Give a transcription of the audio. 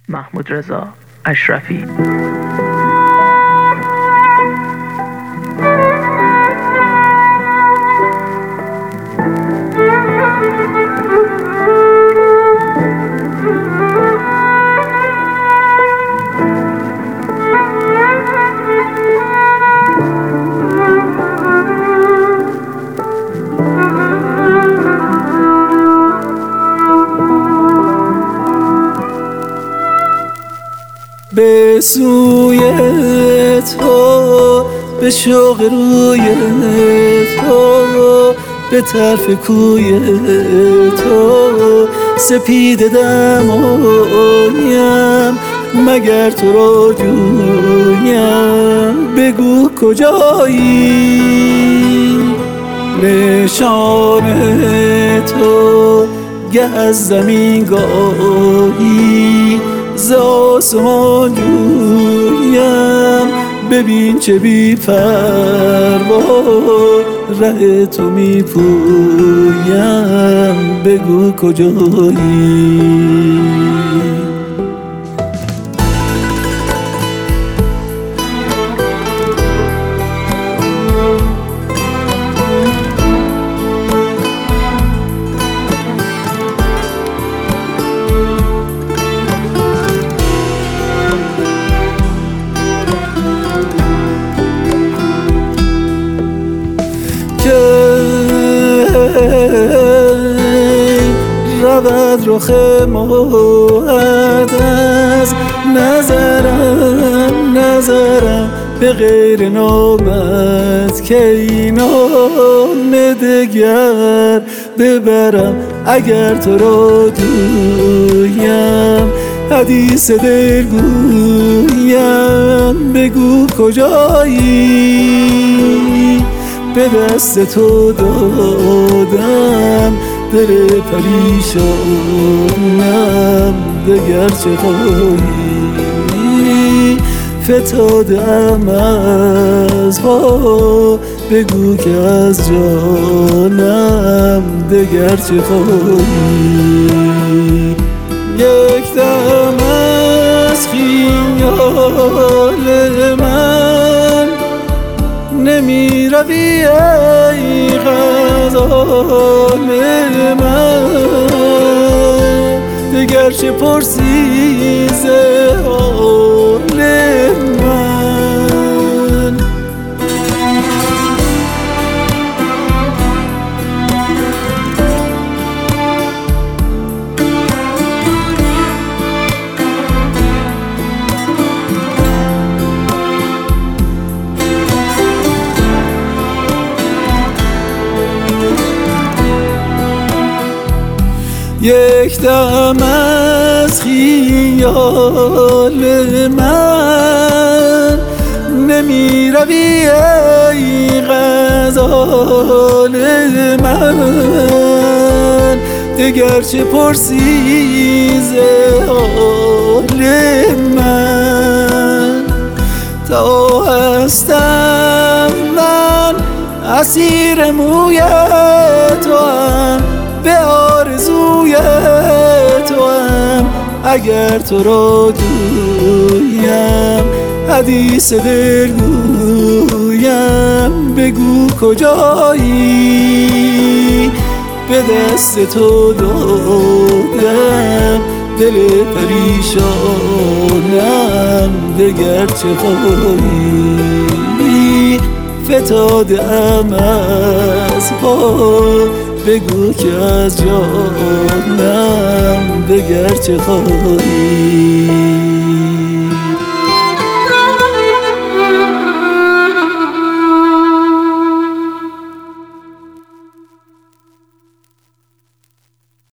محمود رضا اشرفی. به سوی تو، به شوق روی تو، به طرف کوی تو، سپید دمایم مگر تو را جویم. بگو کجایی نشان تو، گه از زمین گاهی ز آسمان جویم. ببین چه بی پروا ره تو می پویم. بگو کجایی. رود رخ ماهت از نظرم به غیر نامت که اینان دگر ببرم. اگر تو را دویم حدیث دل گویم. بگو کجایی به دست تو دادم دل پریشانم دگر چه خواهی. فتادم از پا بگو که از جانم دگر چه خواهی. یک دم از خیال من نمی روی ای غزال من. دگر چه پرسی ز حال من. یک دم از خیال من نمی روی ای غزال من. دگر چه پرسی ز حال من. تا هستم من اسیر موی توام به آرزوی توام. اگر تو را دویم حدیث دل گویم. بگو کجایی به دست تو دادم دل پریشانم دگر چه خواهی. فتادم از پا بگو که از جانم دگر چه خواهی.